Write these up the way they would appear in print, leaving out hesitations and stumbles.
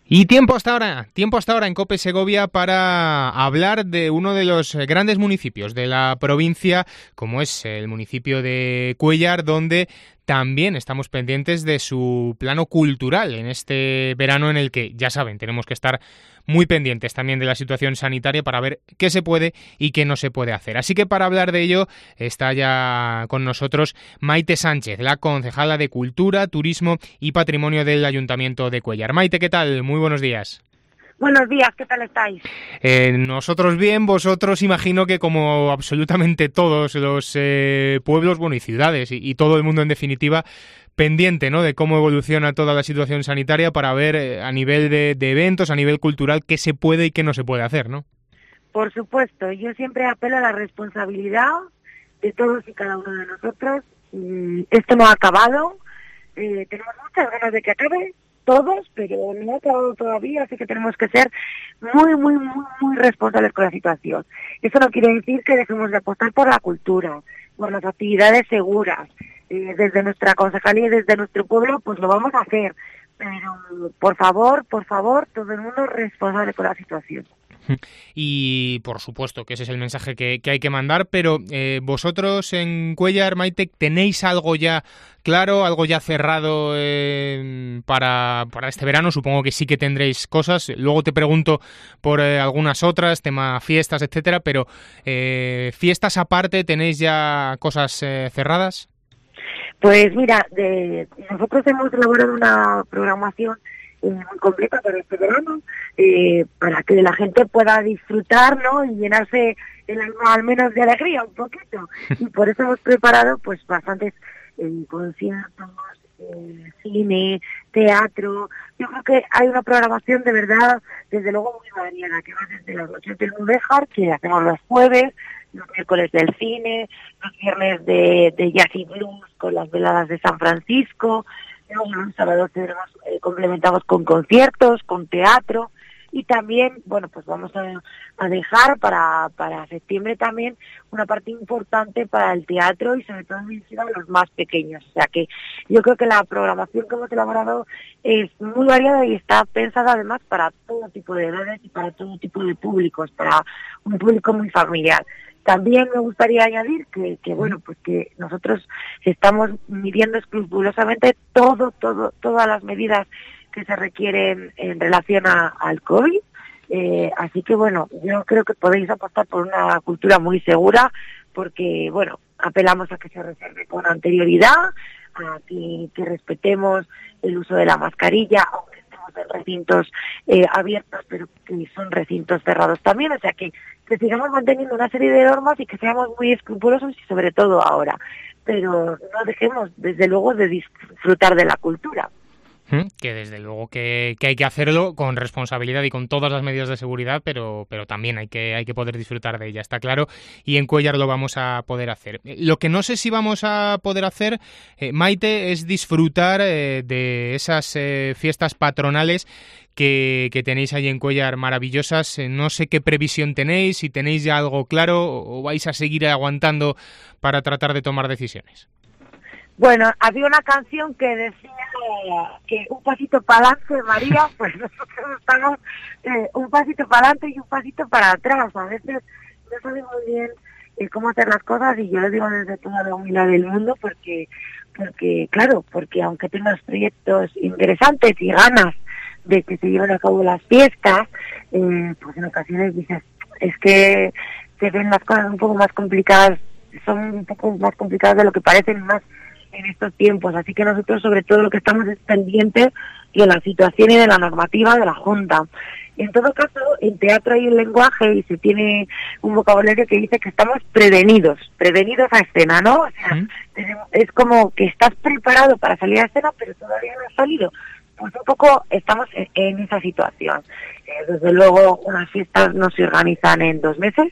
Y tiempo hasta ahora en COPE Segovia para hablar de uno de los grandes municipios de la provincia, como es el municipio de Cuéllar, donde también estamos pendientes de su plano cultural en este verano en el que, ya saben, tenemos que estar muy pendientes también de la situación sanitaria para ver qué se puede y qué no se puede hacer. Así que para hablar de ello está ya con nosotros Maite Sánchez, la concejala de Cultura, Turismo y Patrimonio del Ayuntamiento de Cuéllar. Maite, ¿qué tal? Muy buenos días. Buenos días, ¿qué tal estáis? Nosotros bien, vosotros imagino que como absolutamente todos los pueblos, bueno, y ciudades y todo el mundo en definitiva, pendiente, ¿no?, de cómo evoluciona toda la situación sanitaria para ver a nivel de eventos, a nivel cultural, qué se puede y qué no se puede hacer, ¿no? Por supuesto, yo siempre apelo a la responsabilidad de todos y cada uno de nosotros. Esto no ha acabado, tenemos muchas ganas de que acabe, todos, pero no ha acabado todavía, así que tenemos que ser muy responsables con la situación. Eso no quiere decir que dejemos de apostar por la cultura, por las actividades seguras. Desde nuestra concejalía y desde nuestro pueblo, pues lo vamos a hacer. Pero, por favor, todo el mundo responsable con la situación. Y por supuesto que ese es el mensaje que hay que mandar, pero vosotros en Cuéllar, Maite, ¿tenéis algo ya claro, algo ya cerrado para este verano? Supongo que sí que tendréis cosas. Luego te pregunto por algunas otras, tema fiestas, etcétera, pero fiestas aparte, ¿tenéis ya cosas cerradas? Pues mira, nosotros hemos elaborado una programación muy completa para este verano, para que la gente pueda disfrutar, ¿no?, y llenarse el alma al menos de alegría un poquito. Y por eso hemos preparado pues bastantes conciertos, cine, teatro. Yo creo que hay una programación de verdad, desde luego muy variada, que va desde las noches del Mudéjar, que hacemos los jueves, los miércoles del cine, los viernes de jazz y blues con las veladas de San Francisco. Luego los sábados complementamos con conciertos, con teatro, y también, bueno, pues vamos a dejar para septiembre también una parte importante para el teatro y sobre todo dirigida a los más pequeños. O sea que yo creo que la programación que hemos elaborado es muy variada y está pensada además para todo tipo de edades y para todo tipo de públicos, para un público muy familiar. También me gustaría añadir que bueno, pues que nosotros estamos midiendo escrupulosamente todas las medidas que se requieren en relación al COVID. Así que bueno, yo creo que podéis apostar por una cultura muy segura, porque bueno, apelamos a que se reserve con anterioridad, a que respetemos el uso de la mascarilla, aunque estemos en recintos abiertos, pero que son recintos cerrados también. O sea que sigamos manteniendo una serie de normas y que seamos muy escrupulosos, y sobre todo ahora. Pero no dejemos, desde luego, de disfrutar de la cultura. Que desde luego que hay que hacerlo con responsabilidad y con todas las medidas de seguridad, pero también hay que poder disfrutar de ella, está claro, y en Cuéllar lo vamos a poder hacer. Lo que no sé si vamos a poder hacer, Maite, es disfrutar de esas fiestas patronales que tenéis ahí en Cuéllar maravillosas. No sé qué previsión tenéis, si tenéis ya algo claro o vais a seguir aguantando para tratar de tomar decisiones. Bueno, había una canción que decía que un pasito para adelante, María, pues nosotros estamos un pasito para adelante y un pasito para atrás. A veces no sabemos muy bien cómo hacer las cosas, y yo lo digo desde toda la humildad del mundo, porque aunque tengas proyectos interesantes y ganas de que se lleven a cabo las fiestas, pues en ocasiones dices, es que se ven las cosas un poco más complicadas, son un poco más complicadas de lo que parecen, más en estos tiempos. Así que nosotros sobre todo lo que estamos es pendientes de la situación y de la normativa de la Junta. En todo caso, en teatro hay un lenguaje y se tiene un vocabulario que dice que estamos prevenidos a escena, ¿no? O sea, es como que estás preparado para salir a escena, pero todavía no has salido. Pues un poco estamos en esa situación. Desde luego, unas fiestas no se organizan en 2 meses.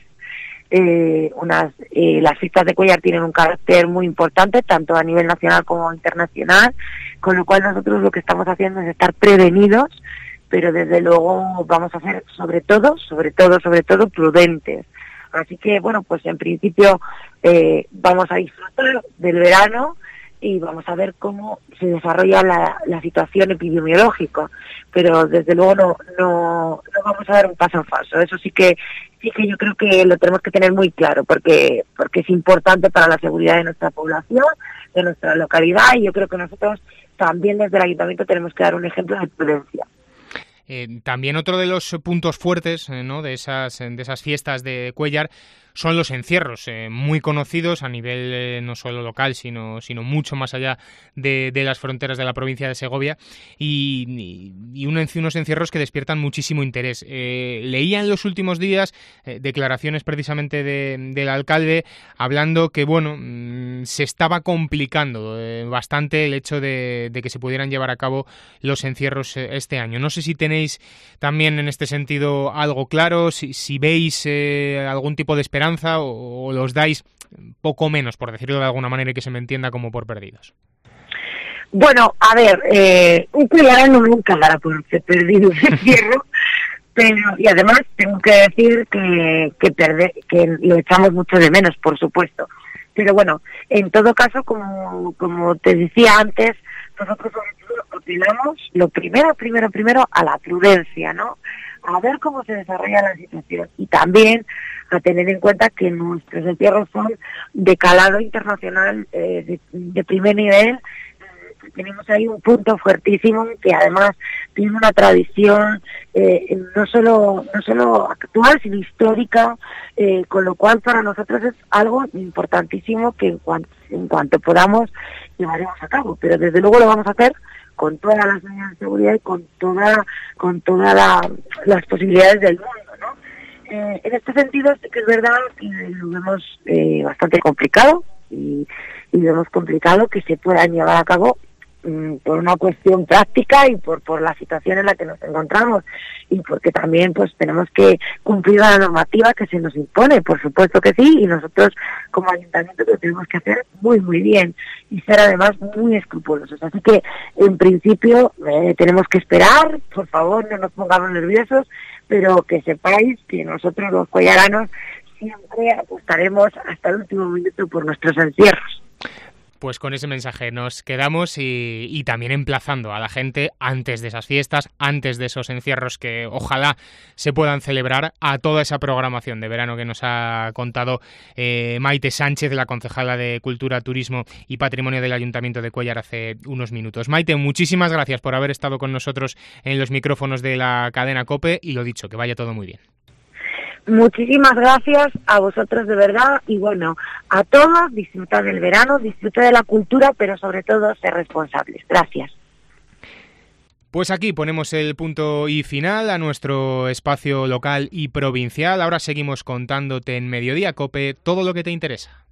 Las fiestas de Cuéllar tienen un carácter muy importante, tanto a nivel nacional como internacional, con lo cual nosotros lo que estamos haciendo es estar prevenidos, pero desde luego vamos a ser sobre todo prudentes. Así que bueno, pues en principio vamos a disfrutar del verano y vamos a ver cómo se desarrolla la situación epidemiológica. pero desde luego no vamos a dar un paso en falso. Eso sí que yo creo que lo tenemos que tener muy claro, porque es importante para la seguridad de nuestra población, de nuestra localidad, y yo creo que nosotros también desde el Ayuntamiento tenemos que dar un ejemplo de prudencia. También otro de los puntos fuertes, ¿no?, de esas fiestas de Cuéllar son los encierros, muy conocidos a nivel no solo local, sino mucho más allá de las fronteras de la provincia de Segovia, y unos encierros que despiertan muchísimo interés. Leía en los últimos días declaraciones precisamente del alcalde hablando que, se estaba complicando bastante el hecho de que se pudieran llevar a cabo los encierros este año. No sé si tenéis también en este sentido algo claro, si veis algún tipo de esperanza o los dais poco menos, por decirlo de alguna manera, y que se me entienda como por perdidos. Bueno, a ver, un cuellarano nunca dará por perdido un encierro, y además tengo que decir que lo echamos mucho de menos, por supuesto. Pero bueno, en todo caso, como te decía antes, nosotros apelamos lo primero a la prudencia, ¿no? A ver cómo se desarrolla la situación, y también a tener en cuenta que nuestros encierros son de calado internacional, de primer nivel. Tenemos ahí un punto fuertísimo que además tiene una tradición no solo actual, sino histórica, con lo cual para nosotros es algo importantísimo que en cuanto podamos llevaremos a cabo, pero desde luego lo vamos a hacer con todas las medidas de seguridad y con todas las posibilidades del mundo, ¿no? En este sentido sí que es verdad que lo vemos bastante complicado, y vemos complicado que se puedan llevar a cabo por una cuestión práctica y por la situación en la que nos encontramos, y porque también pues tenemos que cumplir la normativa que se nos impone, por supuesto que sí, y nosotros como ayuntamiento lo tenemos que hacer muy muy bien y ser además muy escrupulosos. Así que en principio tenemos que esperar, por favor no nos pongamos nerviosos, pero que sepáis que nosotros los cuellaranos siempre apostaremos hasta el último minuto por nuestros encierros. Pues con ese mensaje nos quedamos, y también emplazando a la gente antes de esas fiestas, antes de esos encierros que ojalá se puedan celebrar, a toda esa programación de verano que nos ha contado Maite Sánchez, la concejala de Cultura, Turismo y Patrimonio del Ayuntamiento de Cuéllar, hace unos minutos. Maite, muchísimas gracias por haber estado con nosotros en los micrófonos de la cadena COPE, y lo dicho, que vaya todo muy bien. Muchísimas gracias a vosotros de verdad, y bueno, a todos, disfrutad del verano, disfrutad de la cultura, pero sobre todo ser responsables. Gracias. Pues aquí ponemos el punto y final a nuestro espacio local y provincial. Ahora seguimos contándote en Mediodía COPE todo lo que te interesa.